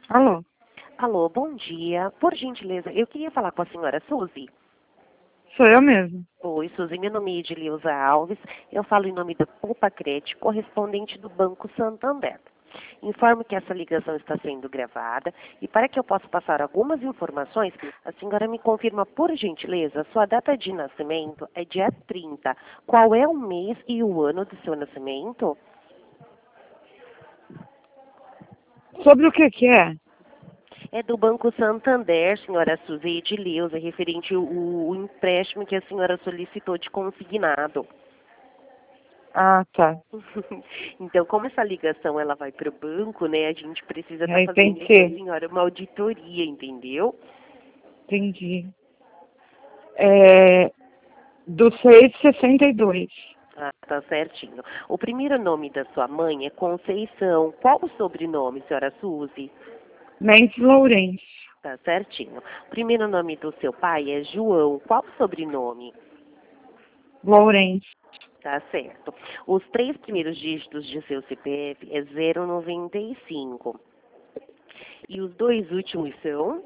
Alô? Alô, bom dia. Por gentileza, eu queria falar com a senhora Suzy. Sou eu mesmo. Oi, Suzy, meu nome é Edileuza Alves. Eu falo em nome da Poupa Crédito, correspondente do Banco Santander. Informo que essa ligação está sendo gravada e para que eu possa passar algumas informações, a senhora me confirma, por gentileza, sua data de nascimento é dia 30. Qual é o mês e o ano do seu nascimento? Sobre o que é? É do Banco Santander, senhora Suzy Edileuza, referente ao empréstimo que a senhora solicitou de consignado. Ah, tá. Então, como essa ligação ela vai para o banco, né, a gente precisa estar fazendo com a Entendi. senhora uma auditoria, entendeu? Entendi. É do 662. Ah, tá certinho. O primeiro nome da sua mãe é Conceição. Qual o sobrenome, senhora Suzy? Mendes Lourenço. Tá certinho. O primeiro nome do seu pai é João. Qual o sobrenome? Lourenço. Tá certo. Os três primeiros dígitos de seu CPF é 095. E os dois últimos são?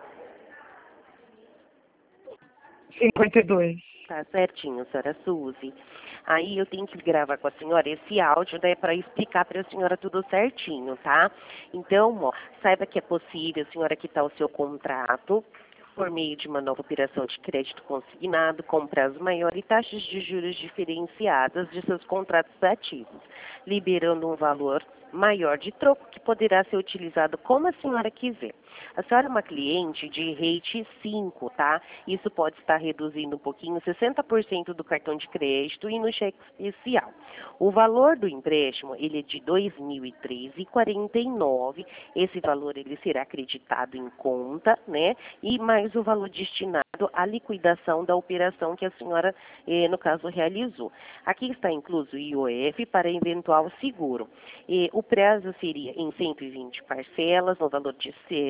52. Tá certinho, senhora Suzy. Aí eu tenho que gravar com a senhora esse áudio, né, para explicar para a senhora tudo certinho, tá? Então, ó, saiba que é possível a senhora quitar o seu contrato por meio de uma nova operação de crédito consignado com prazo maior e taxas de juros diferenciadas de seus contratos ativos, liberando um valor maior de troco que poderá ser utilizado como a senhora quiser. A senhora é uma cliente de rate 5, tá? Isso pode estar reduzindo um pouquinho, 60% do cartão de crédito e no cheque especial. O valor do empréstimo, ele é de R$ 2.003,49. Esse valor ele será acreditado em conta, né? E mais o valor destinado à liquidação da operação que a senhora, no caso, realizou. Aqui está incluso o IOF para eventual seguro. O prazo seria em 120 parcelas, no valor de R$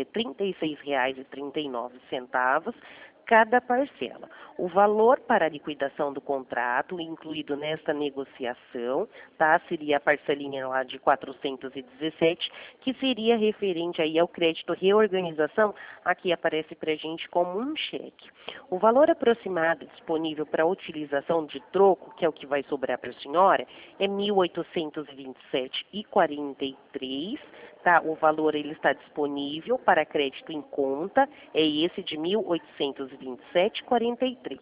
36,39 cada parcela. O valor para a liquidação do contrato, incluído nesta negociação, tá, seria a parcelinha lá de 417, que seria referente aí ao crédito reorganização, aqui aparece para a gente como um cheque. O valor aproximado disponível para utilização de troco, que é o que vai sobrar para a senhora, é R$ 1.827,43. Tá, o valor ele está disponível para crédito em conta, é esse de 1.827,43.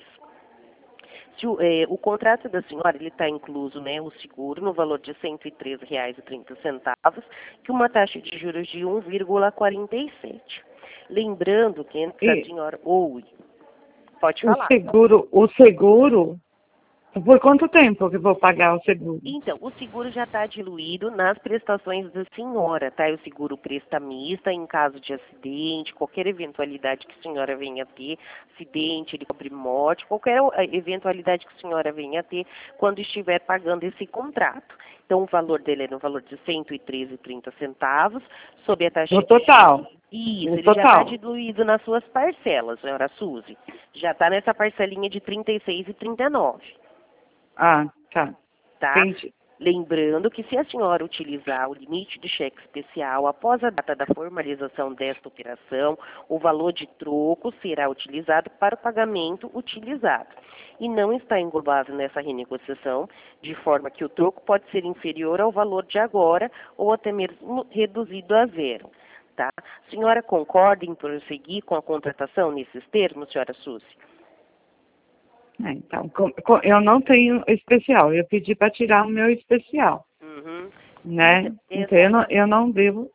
O contrato da senhora ele está incluso, né, o seguro no valor de R$ 103,30, que uma taxa de juros de 1,47. Lembrando que antes a E senhora pode o falar. seguro, por quanto tempo que eu vou pagar o seguro? Então, o seguro já está diluído nas prestações da senhora, tá? O seguro prestamista em caso de acidente, qualquer eventualidade que a senhora venha a ter, acidente, ele cobre morte, qualquer eventualidade que a senhora venha a ter quando estiver pagando esse contrato. Então, o valor dele é no valor de R$ 113,30, sob a taxa No de juros. total. Isso, No ele já está total. diluído nas suas parcelas, senhora Suzy. Já está nessa parcelinha de R$ 36,39. Ah, tá. Tá? Entendi. Lembrando que se a senhora utilizar o limite de cheque especial após a data da formalização desta operação, o valor de troco será utilizado para o pagamento utilizado e não está englobado nessa renegociação, de forma que o troco pode ser inferior ao valor de agora ou até mesmo reduzido a zero. Tá? A senhora concorda em prosseguir com a contratação nesses termos, senhora Suzy? Então, eu não tenho especial. Eu pedi para tirar o meu especial, Uhum. né? Então, Exato. eu não devo.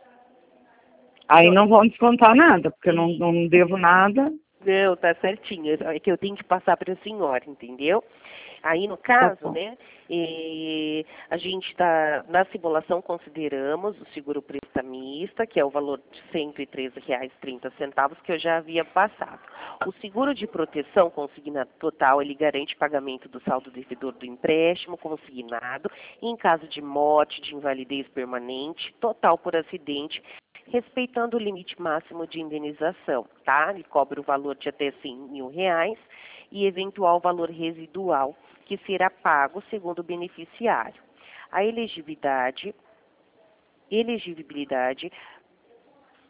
Aí não vão descontar nada, porque eu E não devo nada. Não, tá certinho. É que eu tenho que passar para a senhora, entendeu? Aí, no Tá caso, bom. né, a gente está, na simulação, consideramos o seguro prestamista, que é o valor de R$ 113,30, que eu já havia passado. O seguro de proteção consignado total, ele garante pagamento do saldo devedor do empréstimo consignado em caso de morte, de invalidez permanente, total por acidente, respeitando o limite máximo de indenização, tá? Ele cobra o valor de até R$ 100.000 e eventual valor residual que será pago segundo o beneficiário. A elegibilidade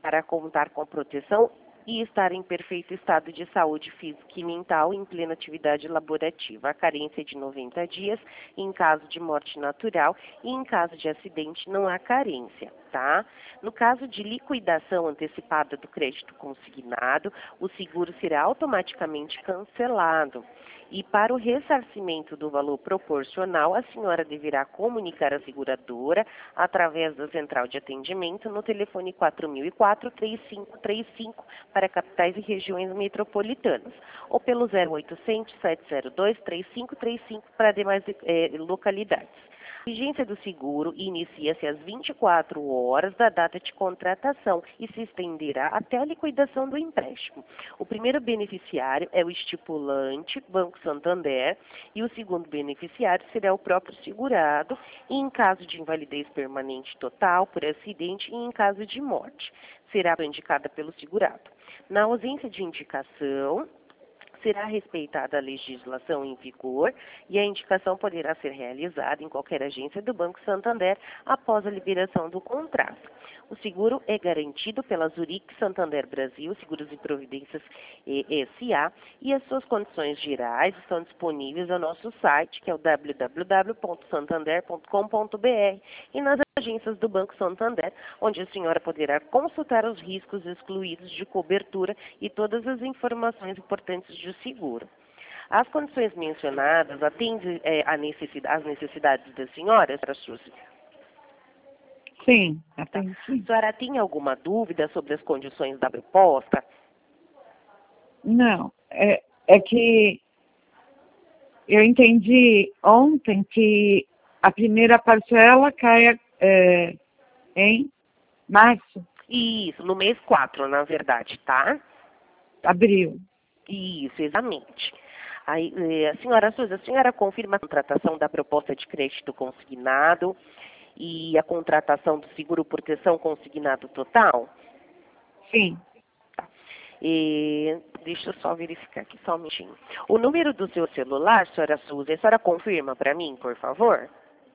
para contar com proteção e estar em perfeito estado de saúde física e mental em plena atividade laborativa. A carência é de 90 dias em caso de morte natural e em caso de acidente não há carência, tá? No caso de liquidação antecipada do crédito consignado, o seguro será automaticamente cancelado. E para o ressarcimento do valor proporcional, a senhora deverá comunicar à seguradora através da central de atendimento no telefone 4004-3535 para capitais e regiões metropolitanas, ou pelo 0800-702-3535 para demais localidades. A vigência do seguro inicia-se às 24 horas da data de contratação e se estenderá até a liquidação do empréstimo. O primeiro beneficiário é o estipulante, Banco Santander, e o segundo beneficiário será o próprio segurado, e em caso de invalidez permanente total, por acidente e em caso de morte, será indicada pelo segurado. Na ausência de indicação, será respeitada a legislação em vigor e a indicação poderá ser realizada em qualquer agência do Banco Santander após a liberação do contrato. O seguro é garantido pela Zurich Santander Brasil, Seguros e Providências S.A. e as suas condições gerais estão disponíveis no nosso site, que é o www.santander.com.br, e nas agências do Banco Santander, onde a senhora poderá consultar os riscos excluídos de cobertura e todas as informações importantes do seguro. As condições mencionadas atendem às necessidades da senhora, Suzy? Sim, atende A sim. senhora tem alguma dúvida sobre as condições da proposta? Não, é que eu entendi ontem que a primeira parcela cai em março, Isso, no mês 4, na verdade, tá? abril. Isso, exatamente. Aí, a senhora Suzy, a senhora confirma a contratação da proposta de crédito consignado e a contratação do seguro proteção consignado total? Sim, Deixa eu só verificar aqui só um minutinho. O número do seu celular, senhora Suzy, a senhora confirma para mim, por favor?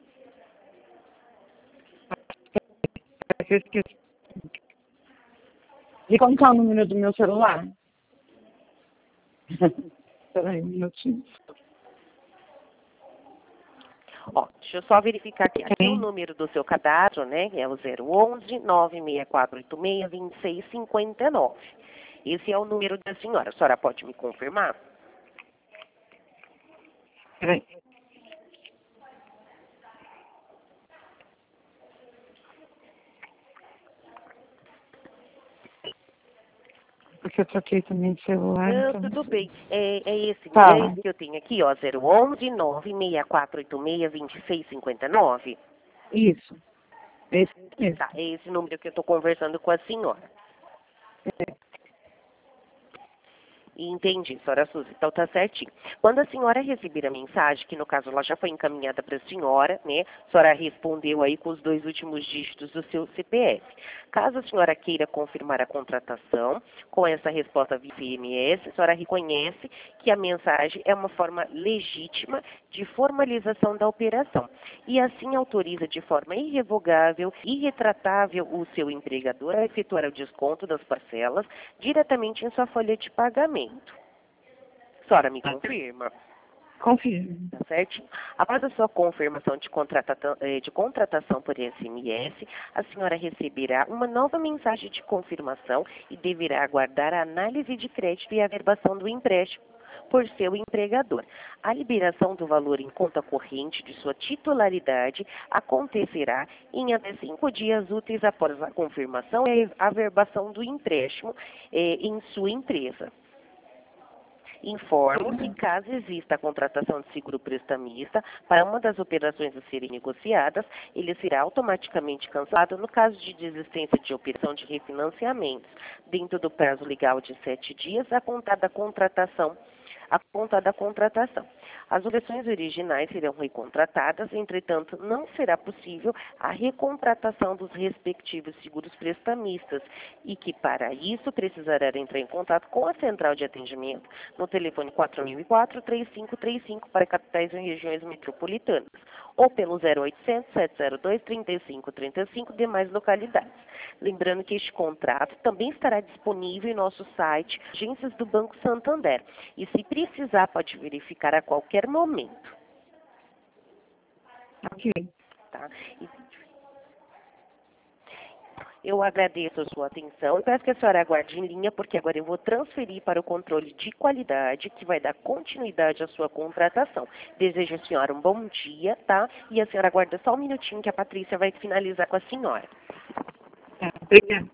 eu esqueci. De contar o número do meu celular? Espera aí um minutinho. Ó, deixa eu só verificar aqui. Aqui o Sim. número do seu cadastro, né, que é o 011 96486 2659. Esse é o número da senhora. A senhora pode me confirmar? Peraí. Porque eu troquei também de celular, Não, então não tudo sei. bem. É esse Fala. que eu tenho aqui, ó, 011 96486 2659. Isso. Esse mesmo. Tá, é esse número que eu estou conversando com a senhora. Entendi, senhora Suzy. Então tá certinho. Quando a senhora receber a mensagem, que no caso ela já foi encaminhada para a senhora, né? A senhora respondeu aí com os 2 últimos dígitos do seu CPF. Caso a senhora queira confirmar a contratação, com essa resposta via SMS, a senhora reconhece que a mensagem é uma forma legítima de formalização da operação e assim autoriza de forma irrevogável e irretratável o seu empregador a efetuar o desconto das parcelas diretamente em sua folha de pagamento. A senhora me confirma? Confirmo. Tá certo? Após a sua confirmação de contratação por SMS, a senhora receberá uma nova mensagem de confirmação e deverá aguardar a análise de crédito e averbação do empréstimo por seu empregador. A liberação do valor em conta corrente de sua titularidade acontecerá em até 5 dias úteis após a confirmação e a averbação do empréstimo em sua empresa. Informo que, caso exista a contratação de seguro prestamista para uma das operações a serem negociadas, ele será automaticamente cancelado no caso de desistência de operação de refinanciamentos, dentro do prazo legal de 7 dias a contar da contratação a conta da contratação. As obrigações originais serão recontratadas, entretanto, não será possível a recontratação dos respectivos seguros prestamistas e que, para isso, precisará entrar em contato com a central de atendimento no telefone 4004-3535 para capitais e regiões metropolitanas ou pelo 0800-702-3535 demais localidades. Lembrando que este contrato também estará disponível em nosso site, Agências do Banco Santander, e se precisar pode verificar a qualquer momento. Ok. Tá? Eu agradeço a sua atenção e peço que a senhora aguarde em linha, porque agora eu vou transferir para o controle de qualidade, que vai dar continuidade à sua contratação. Desejo à senhora um bom dia, tá? E a senhora aguarda só um minutinho que a Patrícia vai finalizar com a senhora. Tá, obrigada.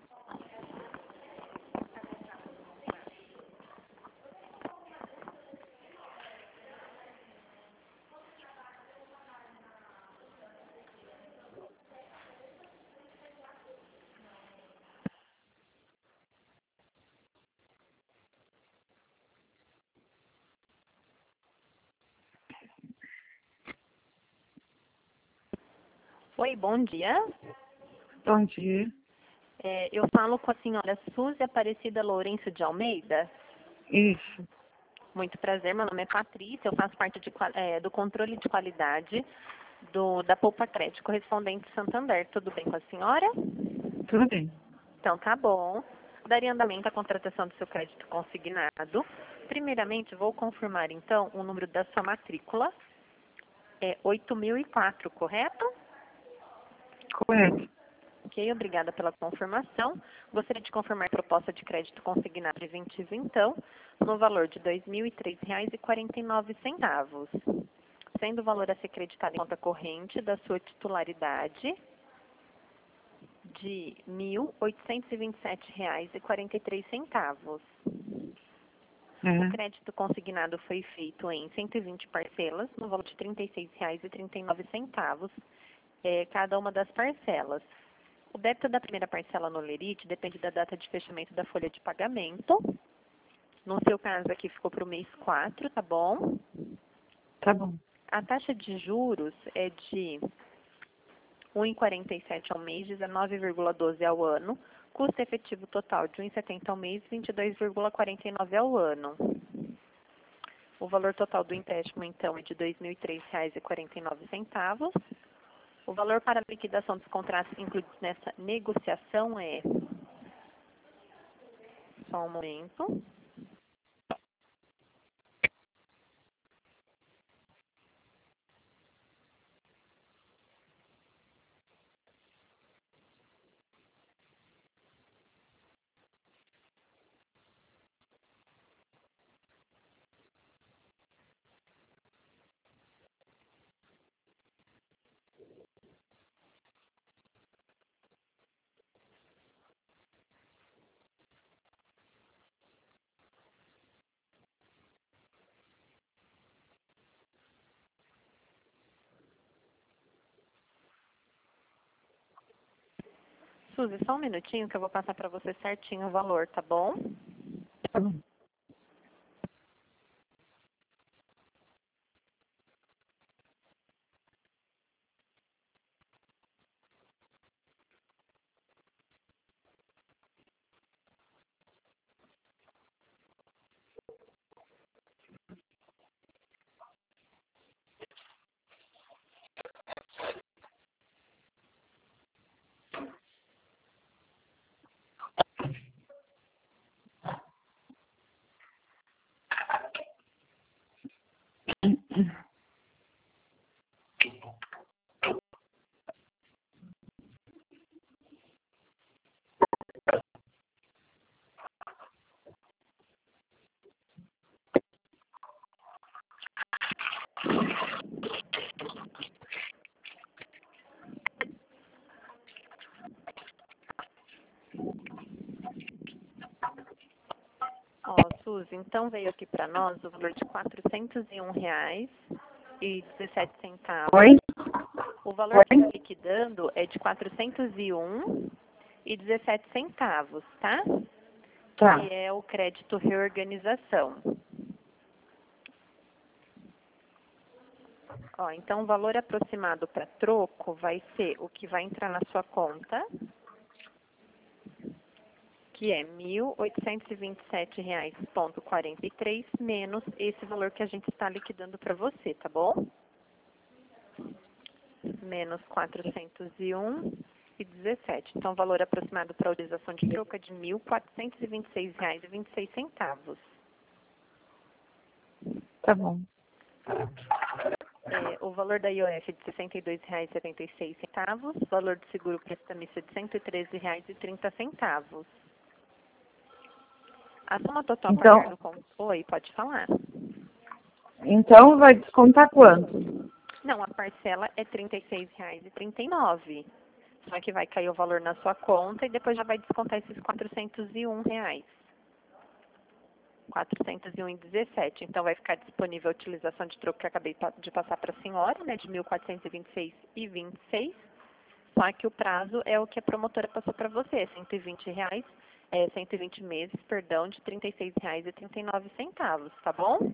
Oi, bom dia. Bom dia. Eu falo com a senhora Suzy Aparecida Lourenço de Almeida. Isso. Muito prazer, meu nome é Patrícia, eu faço parte do controle de qualidade da Poupa Crédito correspondente Santander. Tudo bem com a senhora? Tudo bem. Então, tá bom. Daria andamento à contratação do seu crédito consignado. Primeiramente, vou confirmar, então, o número da sua matrícula. É 8004, correto? Correto. Ok, obrigada pela confirmação. Gostaria de confirmar a proposta de crédito consignado preventivo, então, no valor de R$ 2.003,49, sendo o valor a ser creditado em conta corrente da sua titularidade de R$ 1.827,43. O crédito consignado foi feito em 120 parcelas, no valor de R$ 36,39, cada uma das parcelas. O débito da primeira parcela no Lerite depende da data de fechamento da folha de pagamento. No seu caso aqui ficou para o mês 4, tá bom? Tá bom. A taxa de juros é de 1,47 ao mês, 19,12 ao ano. Custo efetivo total de 1,70 ao mês, 22,49 ao ano. O valor total do empréstimo, então, é de R$ 2.003,49. O valor para a liquidação dos contratos incluídos nessa negociação é... Só um momento. Suzy, só um minutinho que eu vou passar para você certinho o valor, tá bom? Tá bom. Ó, Suzy, então veio aqui para nós o valor de R$ 401,17. Oi? O valor que está liquidando é de R$ 401,17, tá? Tá. Que é o crédito reorganização. Ó, então o valor aproximado para troco vai ser o que vai entrar na sua conta, que é R$ 1.827,43 menos esse valor que a gente está liquidando para você, tá bom? Menos 401,17. Então, o valor aproximado para a utilização de troco é de R$ 1.426,26. Tá bom. O valor da IOF é de R$ 62,76. O valor do seguro prestamista é de R$ 113,30. A soma total a Então, pagar no conto... Oi, pode falar. Então vai descontar quanto? Não, a parcela é R$ 36,39. Só que vai cair o valor na sua conta e depois já vai descontar esses R$ 401. R$ 401,17. Então vai ficar disponível a utilização de troco que eu acabei de passar para a senhora, né, de R$ 1.426,26. Só que o prazo é o que a promotora passou para você, R$ 120 meses, perdão, de R$ 36,39, tá bom?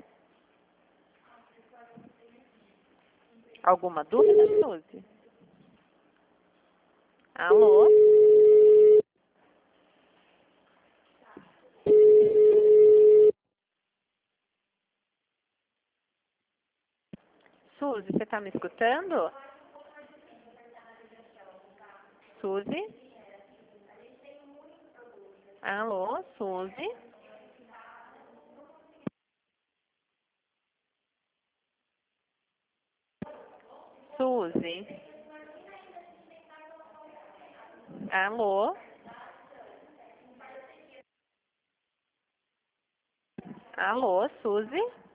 Alguma dúvida, Suzy? Alô? Suzy, você está me escutando? Suzy? Alô, Suzy? Suzy? Alô? Alô, Suzy?